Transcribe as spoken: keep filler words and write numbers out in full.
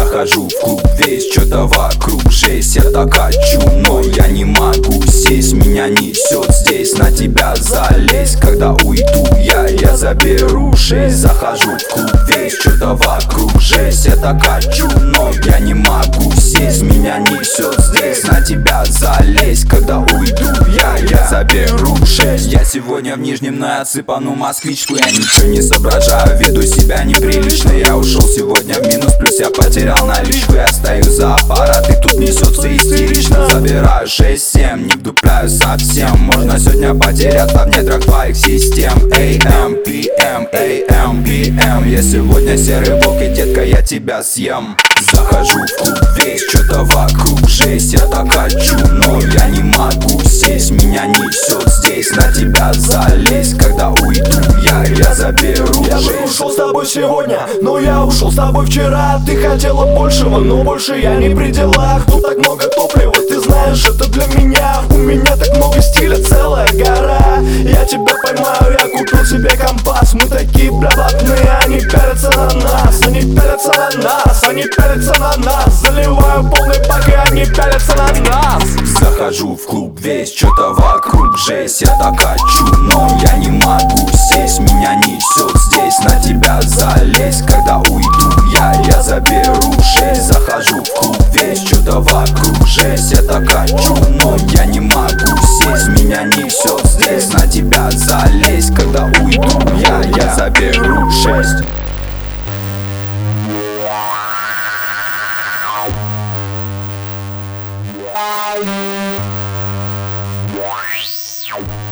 Захожу в клуб, весь что-то вокруг жесть. Я так хочу, но я не могу сесть. Меня несет здесь, на тебя залезть. Когда уйду я, я заберу шесть. Захожу в клуб, весь что-то вокруг жесть. Я так хочу, но я не могу сесть. Меня несет здесь, на тебя залезть. Когда уйду я, я заберу шесть. Я сегодня в Нижнем на отсыпану москвичку. Я ничего не соображаю, веду себя неприлично. Я ушел сегодня в минус, плюс я потерял наличку. Я стою за аппарат, и тут несется истерично. Забираю шесть-семь, не вдупляю совсем. Можно сегодня потеряться в недрах твоих систем. эй эм, пи эм, эй эм, пи эм. Я сегодня серый волк, и детка, я тебя съем. Захожу в клуб, весь что-то вокруг жесть. Я так хочу, но я не могу сесть. Меня несет здесь, на тебя залезть. Когда уйду я, я заберу Я бы ушел с тобой сегодня, но я ушел с тобой вчера. Ты хотела большего, но больше я не при делах. Тут так много топлива, ты знаешь, это для меня. У меня так много стиля, целая гора. Я тебя поймаю, я купил себе компас. Мы такие бля блатные, они пялятся на нас. Они пялятся на нас, они пялятся на нас. Заливаю полный бак, и они пялятся на нас. Захожу в клуб, весь что-то вокруг жесть. Я так хочу, но я не могу сесть. Меня несет здесь, на тебя залезть. Когда уйду я, я заберу шесть. Захожу в клуб, весь что-то вокруг жесть. Я так хочу, но я не могу сесть. Меня несет здесь, на тебя залезть. Когда уйду я, я заберу шесть. Wow.